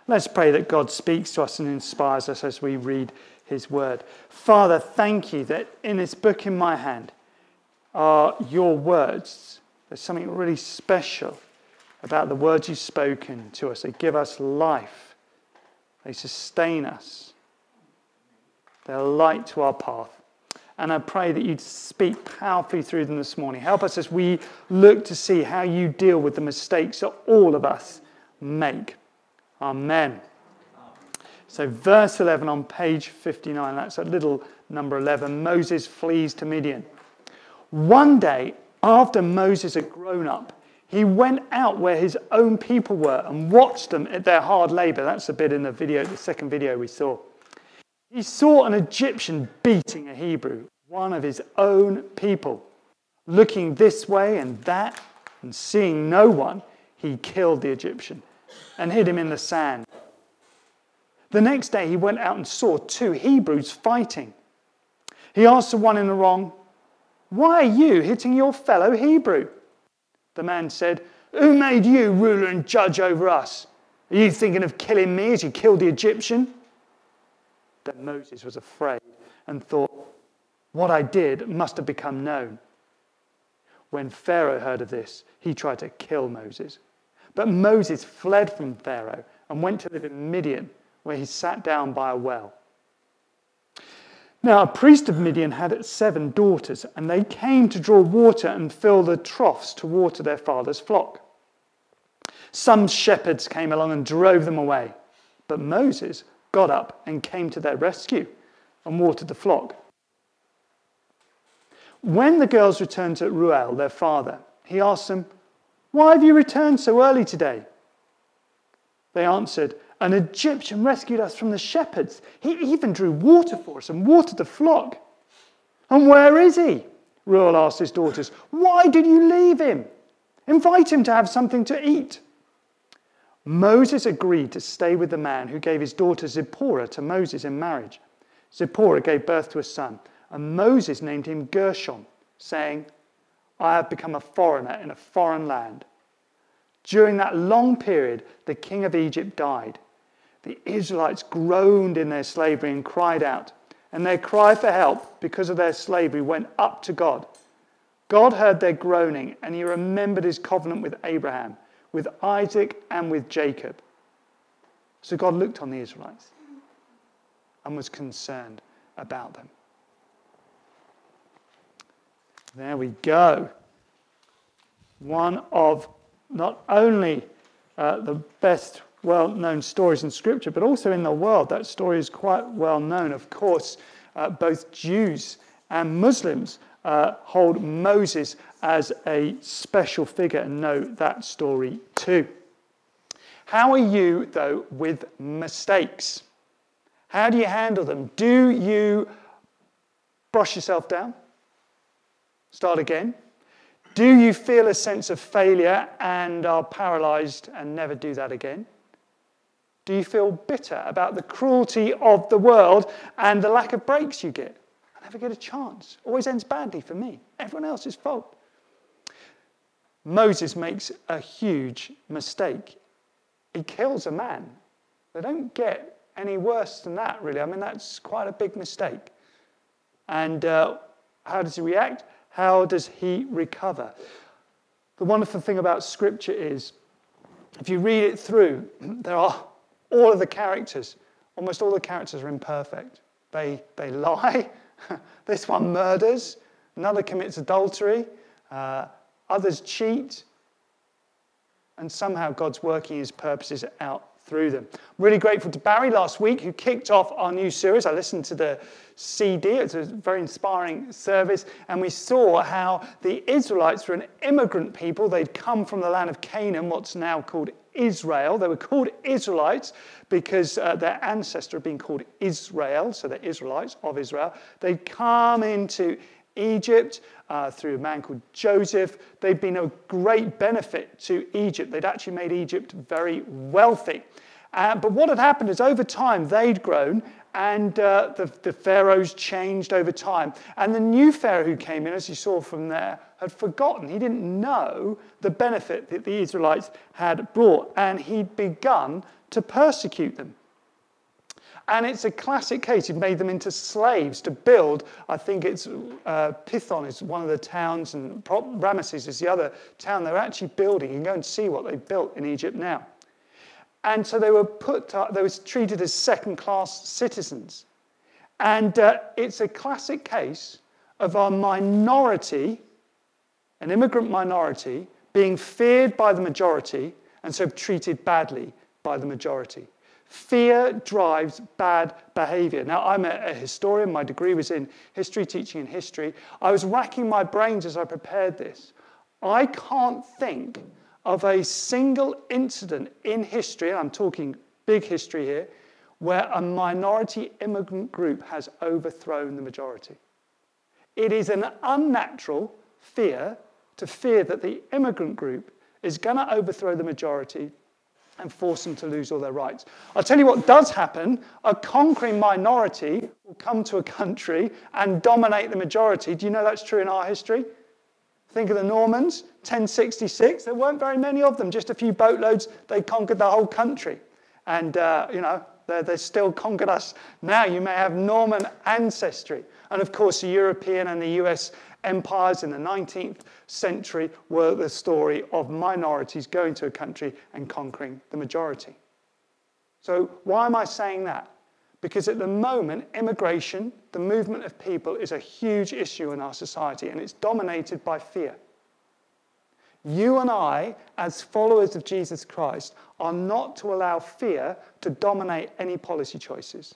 Let's pray that God speaks to us and inspires us as we read his word. Father, thank you that in this book in my hand are your words. There's something really special about the words you've spoken to us. They give us life. They sustain us. They're a light to our path. And I pray that you'd speak powerfully through them this morning. Help us as we look to see how you deal with the mistakes that all of us make. Amen. So verse 11 on page 59, that's a little number 11. Moses flees to Midian. One day, after Moses had grown up, he went out where his own people were and watched them at their hard labor. That's a bit in the video, the second video we saw. He saw an Egyptian beating a Hebrew, one of his own people. Looking this way and that and seeing no one, he killed the Egyptian and hid him in the sand. The next day he went out and saw two Hebrews fighting. He asked the one in the wrong, "Why are you hitting your fellow Hebrew?" The man said, "Who made you ruler and judge over us? Are you thinking of killing me as you killed the Egyptian?" Then Moses was afraid and thought, "What I did must have become known." When Pharaoh heard of this, he tried to kill Moses. But Moses fled from Pharaoh and went to live in Midian, where he sat down by a well. Now, a priest of Midian had 7 daughters, and they came to draw water and fill the troughs to water their father's flock. Some shepherds came along and drove them away, but Moses got up and came to their rescue and watered the flock. When the girls returned to Reuel, their father, he asked them, "Why have you returned so early today?" They answered, "An Egyptian rescued us from the shepherds. He even drew water for us and watered the flock." "And where is he?" Reuel asked his daughters. "Why did you leave him? Invite him to have something to eat." Moses agreed to stay with the man who gave his daughter Zipporah to Moses in marriage. Zipporah gave birth to a son, and Moses named him Gershom, saying, "I have become a foreigner in a foreign land." During that long period, the king of Egypt died. The Israelites groaned in their slavery and cried out, and their cry for help because of their slavery went up to God. God heard their groaning, and he remembered his covenant with Abraham, with Isaac, and with Jacob. So God looked on the Israelites and was concerned about them. There we go. One of not only the best well-known stories in Scripture, but also in the world. That story is quite well known. Of course, both Jews and Muslims hold Moses as a special figure and know that story too. How are you, though, with mistakes? How do you handle them? Do you brush yourself down? Start again? Do you feel a sense of failure and are paralyzed and never do that again? Do you feel bitter about the cruelty of the world and the lack of breaks you get? I never get a chance. Always ends badly for me. Everyone else's fault. Moses makes a huge mistake. He kills a man. They don't get any worse than that, really. I mean, that's quite a big mistake. And how does he react? How does he recover? The wonderful thing about Scripture is, if you read it through, there are all of the characters, almost all the characters are imperfect. They lie. This one murders. Another commits adultery. Others cheat. And somehow God's working his purposes out through them. I'm really grateful to Barry last week, who kicked off our new series. I listened to the CD. It's a very inspiring service. And we saw how the Israelites were an immigrant people. They'd come from the land of Canaan, what's now called Israel. They were called Israelites because their ancestor had been called Israel, so they're Israelites of Israel. They'd come into Egypt through a man called Joseph. They'd been a great benefit to Egypt. They'd actually made Egypt very wealthy. But what had happened is over time they'd grown, and the pharaohs changed over time. And the new pharaoh who came in, as you saw from there, had forgotten. He didn't know the benefit that the Israelites had brought. And he'd begun to persecute them. And it's a classic case. He made them into slaves to build, I think it's Pithom is one of the towns, and Ramesses is the other town they're actually building. You can go and see what they built in Egypt now. And so they were treated as second-class citizens. And it's a classic case of a minority, an immigrant minority, being feared by the majority and so treated badly by the majority. Fear drives bad behavior. Now, I'm a historian. My degree was in history, teaching in history. I was racking my brains as I prepared this. I can't think of a single incident in history, and I'm talking big history here, where a minority immigrant group has overthrown the majority. It is an unnatural fear to fear that the immigrant group is going to overthrow the majority and force them to lose all their rights. I'll tell you what does happen. A conquering minority will come to a country and dominate the majority. Do you know that's true in our history? Think of the Normans, 1066. There weren't very many of them, just a few boatloads. They conquered the whole country. And, they still conquered us. Now you may have Norman ancestry. And of course, the European and the US empires in the 19th century were the story of minorities going to a country and conquering the majority. So why am I saying that? Because at the moment, immigration, the movement of people, is a huge issue in our society, and it's dominated by fear. You and I, as followers of Jesus Christ, are not to allow fear to dominate any policy choices.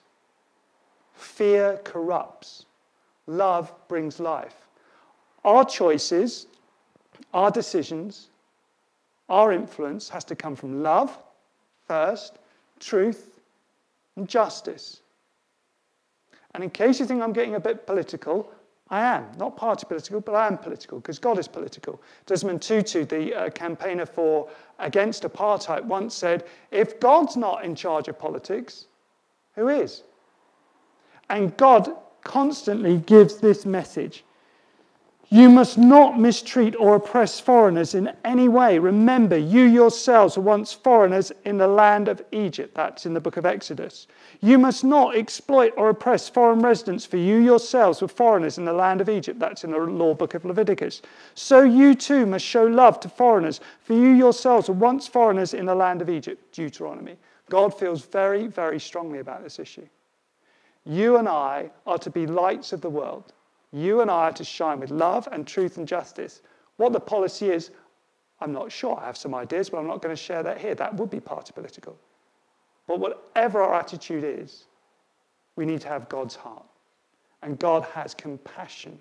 Fear corrupts. Love brings life. Our choices, our decisions, our influence has to come from love first, truth, and justice. And in case you think I'm getting a bit political, I am. Not party political, but I am political, because God is political. Desmond Tutu, the campaigner against apartheid, once said, if God's not in charge of politics, who is? And God constantly gives this message. You must not mistreat or oppress foreigners in any way. Remember, you yourselves were once foreigners in the land of Egypt. That's in the book of Exodus. You must not exploit or oppress foreign residents, for you yourselves were foreigners in the land of Egypt. That's in the law book of Leviticus. So you too must show love to foreigners, for you yourselves were once foreigners in the land of Egypt. Deuteronomy. God feels very, very strongly about this issue. You and I are to be lights of the world. You and I are to shine with love and truth and justice. What the policy is, I'm not sure. I have some ideas, but I'm not going to share that here. That would be party political. But whatever our attitude is, we need to have God's heart. And God has compassion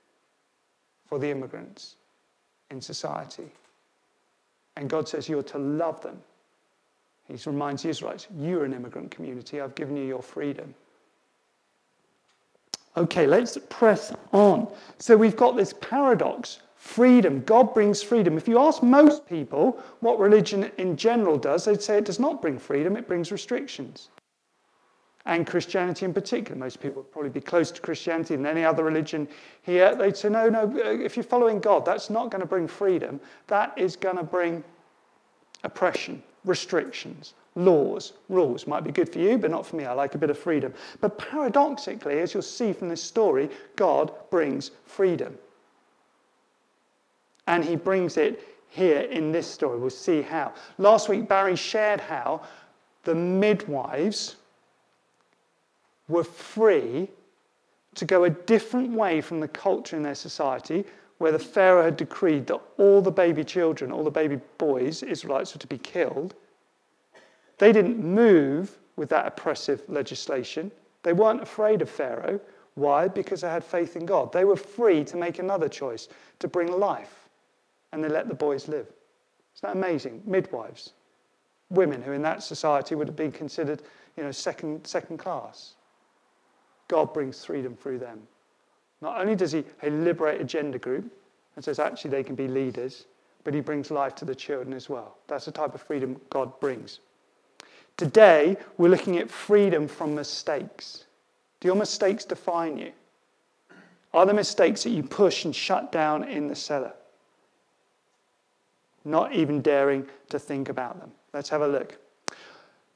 for the immigrants in society. And God says you're to love them. He reminds the Israelites, you're an immigrant community. I've given you your freedom. Okay, let's press on. So we've got this paradox. Freedom. God brings freedom. If you ask most people what religion in general does, they'd say it does not bring freedom, it brings restrictions. And Christianity in particular. Most people would probably be closer to Christianity than any other religion here. They'd say, no, if you're following God, that's not going to bring freedom. That is going to bring oppression, restrictions, laws, rules. Might be good for you, but not for me. I like a bit of freedom. But paradoxically, as you'll see from this story, God brings freedom. And he brings it here in this story. We'll see how. Last week, Barry shared how the midwives were free to go a different way from the culture in their society, where the Pharaoh had decreed that all the baby children, all the baby boys, Israelites, were to be killed. They didn't move with that oppressive legislation. They weren't afraid of Pharaoh. Why? Because they had faith in God. They were free to make another choice, to bring life. And they let the boys live. Isn't that amazing? Midwives. Women who in that society would have been considered, second class. God brings freedom through them. Not only does he liberate a gender group and says actually they can be leaders, but he brings life to the children as well. That's the type of freedom God brings. Today, we're looking at freedom from mistakes. Do your mistakes define you? Are there mistakes that you push and shut down in the cellar? – not even daring to think about them. Let's have a look.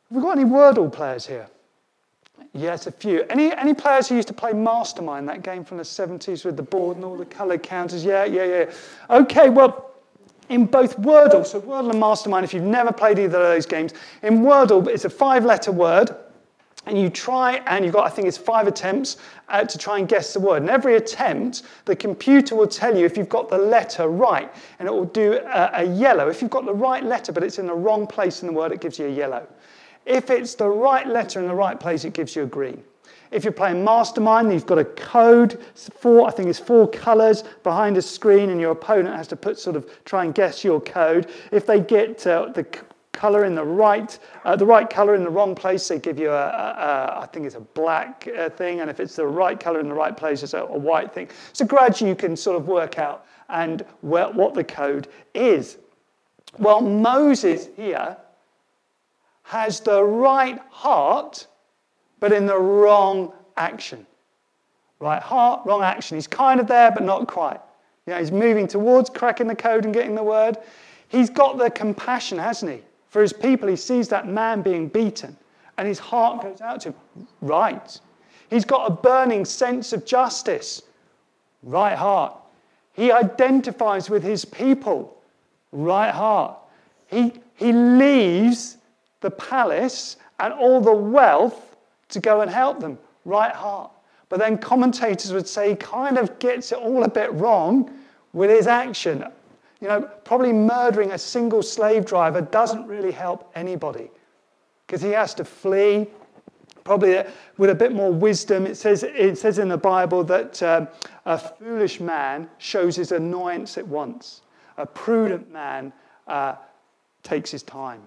Have we got any Wordle players here? Yes, a few. Any players who used to play Mastermind, that game from the 70s with the board and all the coloured counters? Yeah. Okay, well, in both Wordle, so Wordle and Mastermind, if you've never played either of those games, in Wordle, it's a 5-letter word, and you try, and you've got, I think it's 5 attempts to try and guess the word. And every attempt, the computer will tell you if you've got the letter right, and it will do a yellow. If you've got the right letter, but it's in the wrong place in the word, it gives you a yellow. If it's the right letter in the right place, it gives you a green. If you're playing Mastermind, you've got a code, I think it's 4 colours behind a screen, and your opponent has to try and guess your code. If they get the colour in the right colour in the wrong place, they give you I think it's a black thing, and if it's the right colour in the right place, it's a white thing. So gradually you can sort of work out what the code is. Well, Moses here has the right heart, but in the wrong action. Right heart, wrong action. He's kind of there, but not quite. He's moving towards cracking the code and getting the word. He's got the compassion, hasn't he? For his people, he sees that man being beaten, and his heart goes out to him. Right. He's got a burning sense of justice. Right heart. He identifies with his people. Right heart. He leaves the palace and all the wealth to go and help them. Right heart. But then commentators would say he kind of gets it all a bit wrong with his action. Probably murdering a single slave driver doesn't really help anybody, because he has to flee. Probably with a bit more wisdom. It says in the Bible that a foolish man shows his annoyance at once. A prudent man takes his time.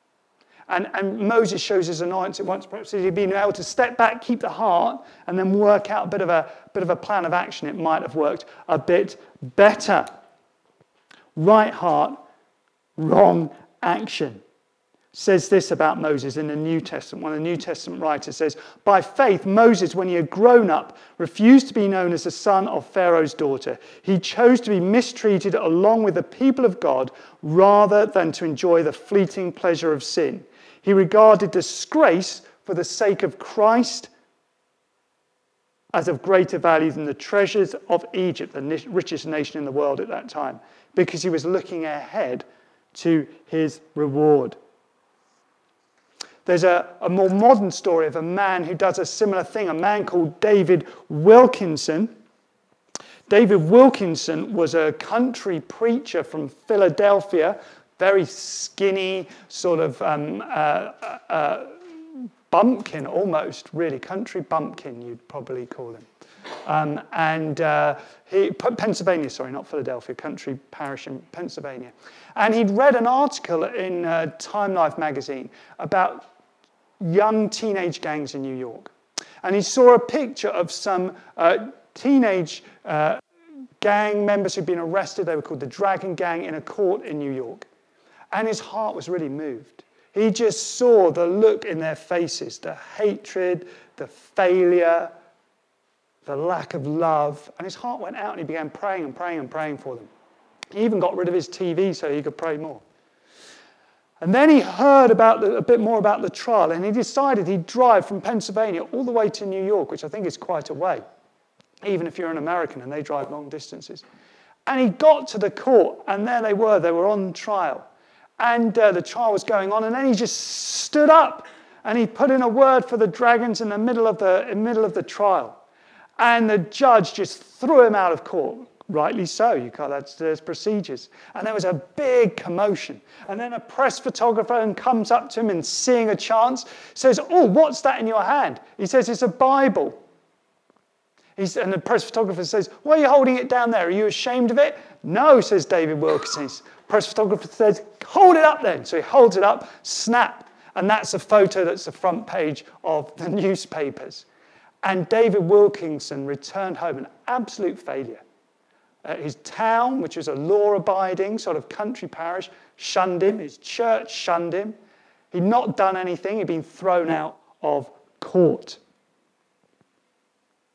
And Moses shows his annoyance at once. Perhaps if he'd been able to step back, keep the heart, and then work out a bit of a plan of action, it might have worked a bit better. Right heart, wrong action. Says this about Moses in the New Testament. One of the New Testament writers says, by faith, Moses, when he had grown up, refused to be known as the son of Pharaoh's daughter. He chose to be mistreated along with the people of God rather than to enjoy the fleeting pleasure of sin. He regarded disgrace for the sake of Christ as of greater value than the treasures of Egypt, the richest nation in the world at that time, because he was looking ahead to his reward. There's a more modern story of a man who does a similar thing, a man called David Wilkinson. David Wilkinson was a country preacher from Philadelphia, very skinny, sort of bumpkin almost, really, country bumpkin you'd probably call him. Pennsylvania, sorry, not Philadelphia, country parish in Pennsylvania. And he'd read an article in Time Life magazine about young teenage gangs in New York. And he saw a picture of some teenage gang members who'd been arrested. They were called the Dragon Gang, in a court in New York. And his heart was really moved. He just saw the look in their faces, the hatred, the failure, the lack of love. And his heart went out, and he began praying and praying and praying for them. He even got rid of his TV so he could pray more. And then he heard a bit more about the trial, and he decided he'd drive from Pennsylvania all the way to New York, which I think is quite a way, even if you're an American and they drive long distances. And he got to the court, and there they were on trial. And the trial was going on, and then he just stood up, and he put in a word for the dragons in the middle of the trial. And the judge just threw him out of court. Rightly so, there's procedures. And there was a big commotion. And then a press photographer comes up to him and, seeing a chance, says, "Oh, what's that in your hand?" He says, "It's a Bible." And the press photographer says, "Why are you holding it down there? Are you ashamed of it?" "No," says David Wilkinson. Press photographer says, "Hold it up then." So he holds it up, snap. And that's a photo that's the front page of the newspapers. And David Wilkinson returned home an absolute failure. His town, which was a law-abiding sort of country parish, shunned him. His church shunned him. He'd not done anything. He'd been thrown out of court.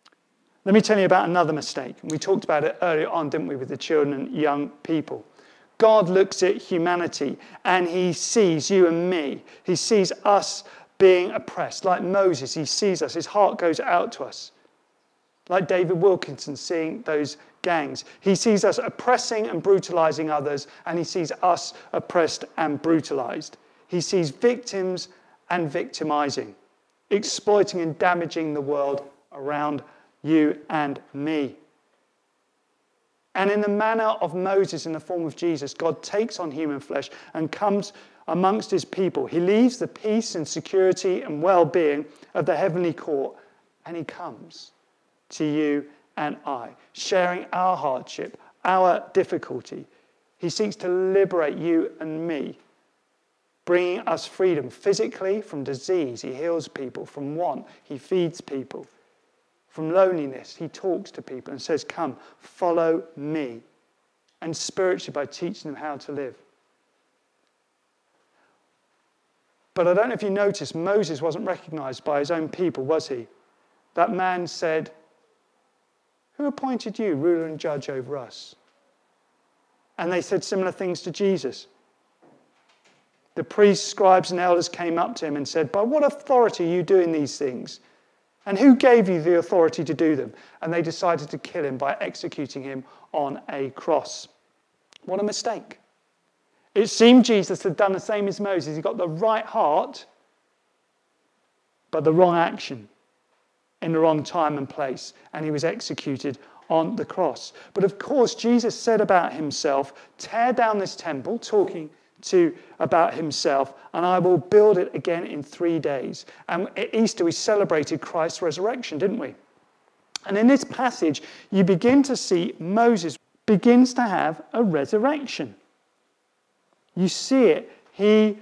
Let me tell you about another mistake. We talked about it earlier on, didn't we, with the children and young people. God looks at humanity and he sees you and me. He sees us being oppressed. Like Moses, he sees us. His heart goes out to us. Like David Wilkinson seeing those gangs. He sees us oppressing and brutalizing others, and he sees us oppressed and brutalized. He sees victims and victimizing, exploiting and damaging the world around you and me. And in the manner of Moses, in the form of Jesus, God takes on human flesh and comes amongst his people. He leaves the peace and security and well-being of the heavenly court, and he comes to you and I, sharing our hardship, our difficulty. He seeks to liberate you and me, bringing us freedom physically from disease. He heals people. From want, he feeds people. From loneliness, he talks to people and says, come, follow me. And spiritually, by teaching them how to live. But I don't know if you noticed, Moses wasn't recognized by his own people, was he? That man said, who appointed you ruler and judge over us? And they said similar things to Jesus. The priests, scribes, and elders came up to him and said, by what authority are you doing these things? And who gave you the authority to do them? And they decided to kill him by executing him on a cross. What a mistake. It seemed Jesus had done the same as Moses. He got the right heart, but the wrong action in the wrong time and place. And he was executed on the cross. But of course, Jesus said about himself, tear down this temple, talking about himself, and I will build it again in 3 days. And at Easter, we celebrated Christ's resurrection, didn't we? And in this passage, you begin to see Moses begins to have a resurrection. You see it. He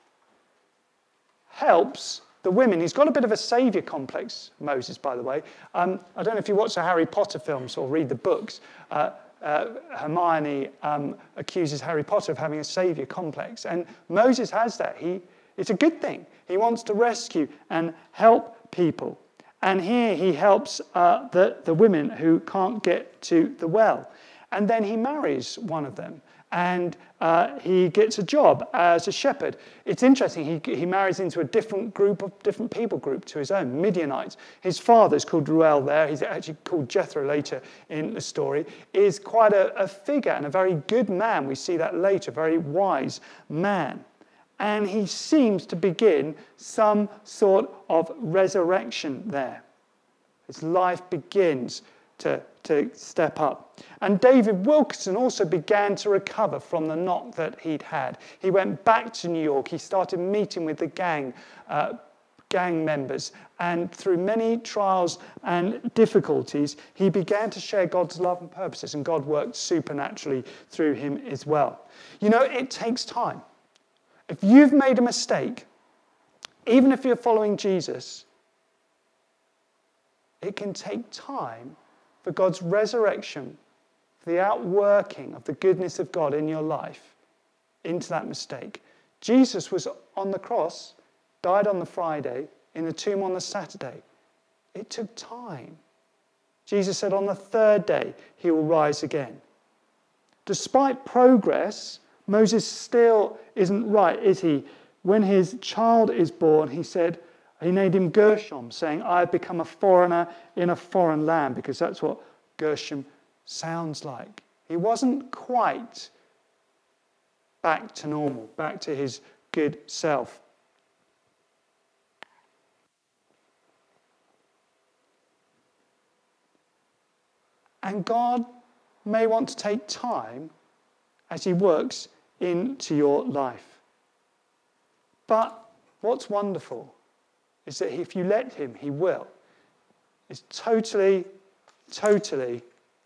helps the women. He's got a bit of a saviour complex, Moses, by the way. I don't know if you watch the Harry Potter films or read the books. Hermione accuses Harry Potter of having a saviour complex. And Moses has that. It's a good thing. He wants to rescue and help people. And here he helps the women who can't get to the well. And then he marries one of them. And he gets a job as a shepherd. It's interesting, he marries into a different people group to his own, Midianites. His father's called Reuel there, he's actually called Jethro later in the story, is quite a figure and a very good man. We see that later, very wise man. And he seems to begin some sort of resurrection there. His life begins to step up. And David Wilkerson also began to recover from the knock that he'd had. He went back to New York. He started meeting with the gang members. And through many trials and difficulties, he began to share God's love and purposes. And God worked supernaturally through him as well. You know, it takes time. If you've made a mistake, even if you're following Jesus, it can take time for God's resurrection, for the outworking of the goodness of God in your life into that mistake. Jesus was on the cross, died on the Friday, in the tomb on the Saturday. It took time. Jesus said on the third day he will rise again. Despite progress, Moses still isn't right, is he? When his child is born, he named him Gershom, saying, I have become a foreigner in a foreign land, because that's what Gershom sounds like. He wasn't quite back to normal, back to his good self. And God may want to take time as he works into your life. But what's wonderful is that if you let him, he will. It's totally the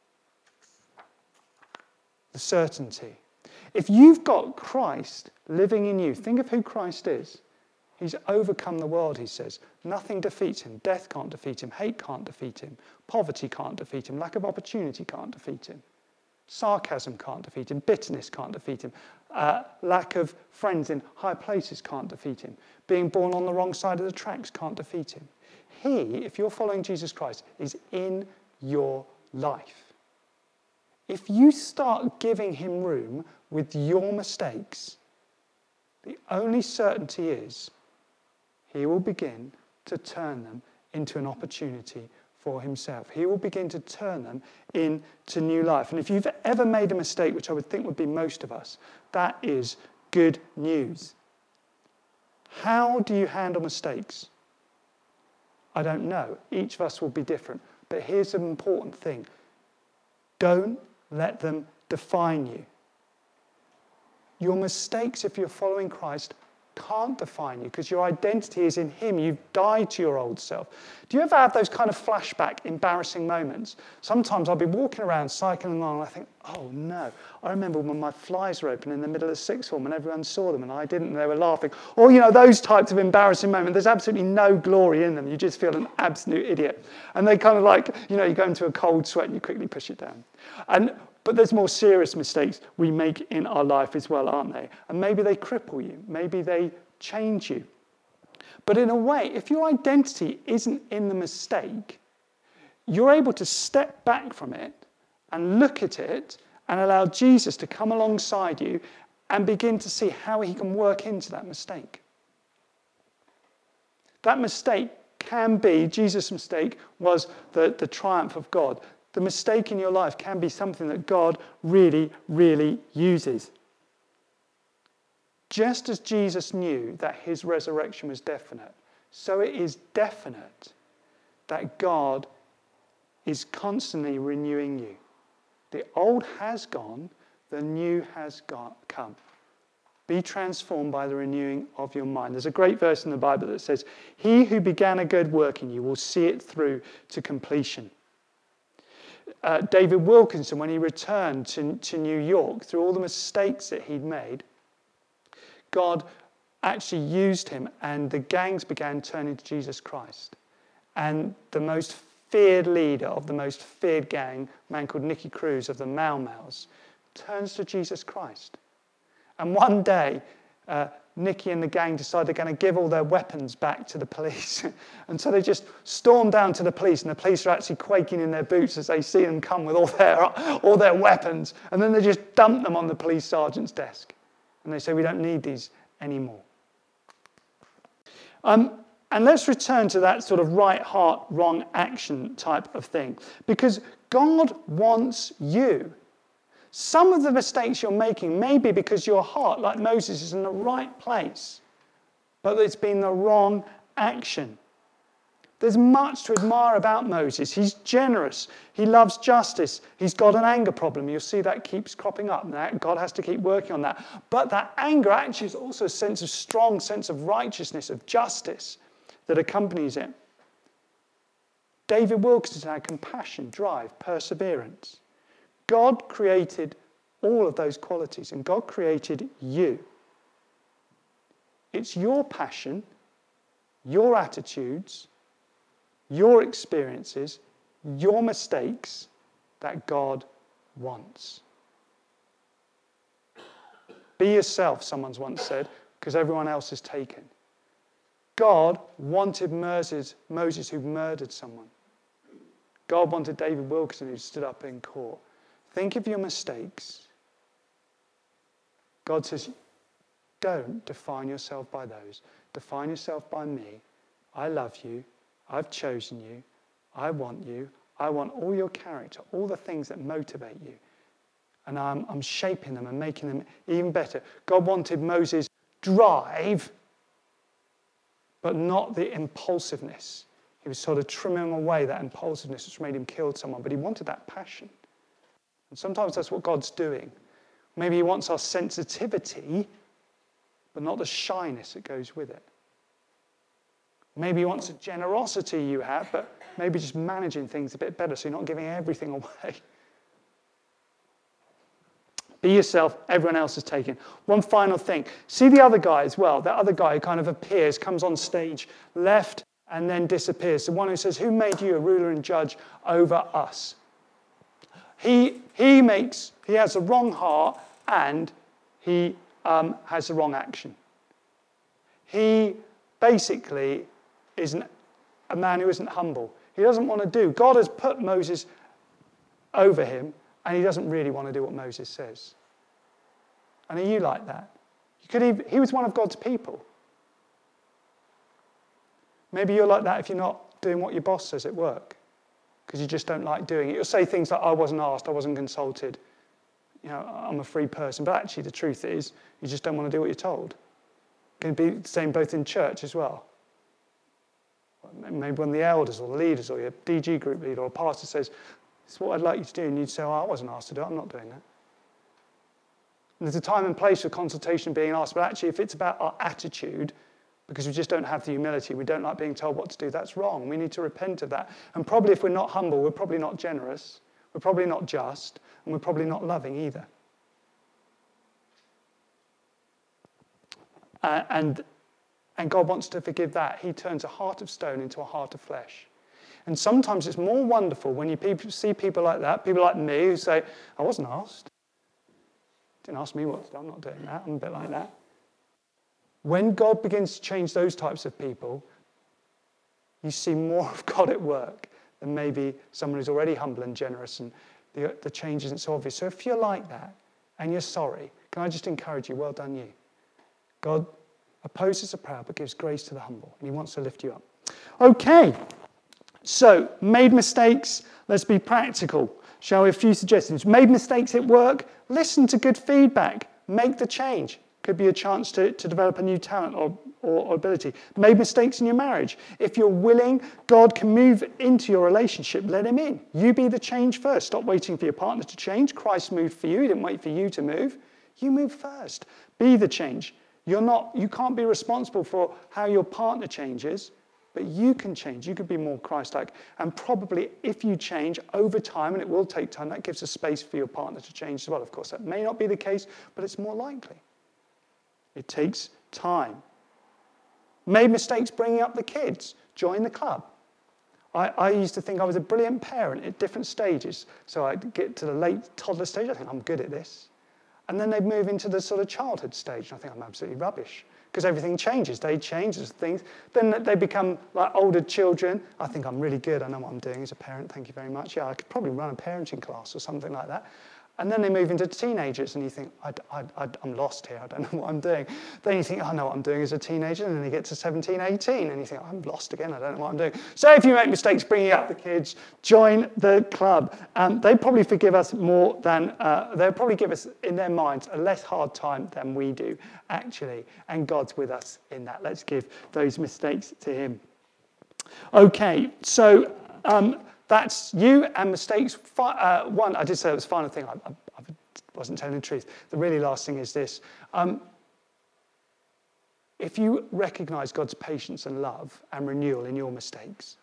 certainty. If you've got Christ living in you, think of who Christ is. He's overcome the world, he says. Nothing defeats him. Death can't defeat him. Hate can't defeat him. Poverty can't defeat him. Lack of opportunity can't defeat him. Sarcasm can't defeat him. Bitterness can't defeat him. Lack of friends in high places can't defeat him. Being born on the wrong side of the tracks can't defeat him. He, if you're following Jesus Christ, is in your life. If you start giving him room with your mistakes, the only certainty is he will begin to turn them into an opportunity for himself. He will begin to turn them into new life. And if you've ever made a mistake, which I would think would be most of us, that is good news. How do you handle mistakes? I don't know. Each of us will be different. But here's an important thing. Don't let them define you. Your mistakes, if you're following Christ, can't define you because your identity is in him. You've died to your old self. Do you ever have those kind of flashback, embarrassing moments? Sometimes I'll be walking around, cycling along, and I think, oh no. I remember when my flies were open in the middle of sixth form and everyone saw them and I didn't and they were laughing. Or, those types of embarrassing moments. There's absolutely no glory in them. You just feel an absolute idiot. And they kind of like, you go into a cold sweat and you quickly push it down. But there's more serious mistakes we make in our life as well, aren't they? And maybe they cripple you. Maybe they change you. But in a way, if your identity isn't in the mistake, you're able to step back from it and look at it and allow Jesus to come alongside you and begin to see how he can work into that mistake. That mistake can be, Jesus' mistake was the triumph of God. The mistake in your life can be something that God really, really uses. Just as Jesus knew that his resurrection was definite, so it is definite that God is constantly renewing you. The old has gone, the new has come. Be transformed by the renewing of your mind. There's a great verse in the Bible that says, he who began a good work in you will see it through to completion. David Wilkinson, when he returned to New York, through all the mistakes that he'd made, God actually used him and the gangs began turning to Jesus Christ. And the most feared leader of the most feared gang, a man called Nicky Cruz of the Mau Mau's, turns to Jesus Christ. And one day, Nicky and the gang decide they're going to give all their weapons back to the police. And so they just storm down to the police, and the police are actually quaking in their boots as they see them come with all their weapons. And then they just dump them on the police sergeant's desk. And they say, we don't need these anymore. And let's return to that sort of right heart, wrong action type of thing. Because God wants you. Some of the mistakes you're making may be because your heart, like Moses, is in the right place, but it's been the wrong action. There's much to admire about Moses. He's generous. He loves justice. He's got an anger problem. You'll see that keeps cropping up. God has to keep working on that. But that anger actually is also a strong sense of righteousness, of justice that accompanies it. David Wilkinson had compassion, drive, perseverance. God created all of those qualities, and God created you. It's your passion, your attitudes, your experiences, your mistakes that God wants. Be yourself, someone's once said, because everyone else is taken. God wanted Moses who murdered someone. God wanted David Wilkinson who stood up in court. Think of your mistakes. God says, don't define yourself by those. Define yourself by me. I love you. I've chosen you. I want you. I want all your character, all the things that motivate you. And I'm shaping them and making them even better. God wanted Moses' drive, but not the impulsiveness. He was sort of trimming away that impulsiveness which made him kill someone, but he wanted that passion. And sometimes that's what God's doing. Maybe he wants our sensitivity, but not the shyness that goes with it. Maybe he wants a generosity you have, but maybe just managing things a bit better so you're not giving everything away. Be yourself, everyone else is taken. One final thing. See the other guy as well. That other guy who kind of appears, comes on stage, left, and then disappears. The one who says, who made you a ruler and judge over us? He has the wrong heart and he has the wrong action. He basically is a man who isn't humble. He doesn't want to do. God has put Moses over him and he doesn't really want to do what Moses says. And are you like that? He was one of God's people. Maybe you're like that if you're not doing what your boss says at work, because you just don't like doing it. You'll say things like, I wasn't asked, I wasn't consulted, I'm a free person. But actually the truth is, you just don't want to do what you're told. It can be the same both in church as well. Maybe one of the elders or the leaders or your DG group leader or pastor says, this is what I'd like you to do. And you'd say, I wasn't asked to do it, I'm not doing that. And there's a time and place for consultation being asked, but actually if it's about our attitude, because we just don't have the humility, we don't like being told what to do, that's wrong. We need to repent of that. And probably if we're not humble, we're probably not generous, we're probably not just, and we're probably not loving either. And God wants to forgive that. He turns a heart of stone into a heart of flesh. And sometimes it's more wonderful when you see people like that, people like me who say, I wasn't asked. Didn't ask me what to do, I'm not doing that, I'm a bit like that. When God begins to change those types of people, you see more of God at work than maybe someone who's already humble and generous and the change isn't so obvious. So if you're like that and you're sorry, can I just encourage you, well done you. God opposes the proud but gives grace to the humble, and he wants to lift you up. Okay, so made mistakes, let's be practical. Shall we? A few suggestions. Made mistakes at work, listen to good feedback, make the change. Could be a chance to develop a new talent or ability. Made mistakes in your marriage. If you're willing, God can move into your relationship. Let him in. You be the change first. Stop waiting for your partner to change. Christ moved for you. He didn't wait for you to move. You move first. Be the change. You can't be responsible for how your partner changes, but you can change. You could be more Christ-like. And probably if you change over time, and it will take time, that gives a space for your partner to change as well. Of course, that may not be the case, but it's more likely. It takes time. Made mistakes bringing up the kids. Join the club. I used to think I was a brilliant parent at different stages. So I'd get to the late toddler stage. I think I'm good at this. And then they'd move into the sort of childhood stage. And I think I'm absolutely rubbish. Because everything changes. They change as things. Then they become like older children. I think I'm really good. I know what I'm doing as a parent. Thank you very much. Yeah, I could probably run a parenting class or something like that. And then they move into teenagers and you think, I'm lost here, I don't know what I'm doing. Then you think, I know what I'm doing as a teenager. And then you get to 17, 18 and you think, I'm lost again, I don't know what I'm doing. So if you make mistakes bringing up the kids, join the club. They probably forgive us more than, they'll probably give us, in their minds, a less hard time than we do, actually. And God's with us in that. Let's give those mistakes to him. Okay, so... that's you and mistakes. One, I did say it was the final thing. I wasn't telling the truth. The really last thing is this. If you recognize God's patience and love and renewal in your mistakes,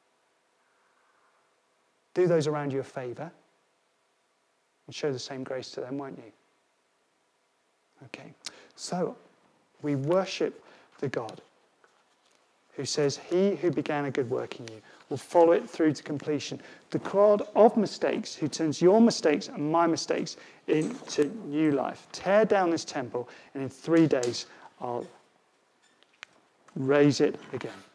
do those around you a favor and show the same grace to them, won't you? Okay. So, we worship the God who says, he who began a good work in you will follow it through to completion. The God of mistakes who turns your mistakes and my mistakes into new life. Tear down this temple and in 3 days I'll raise it again.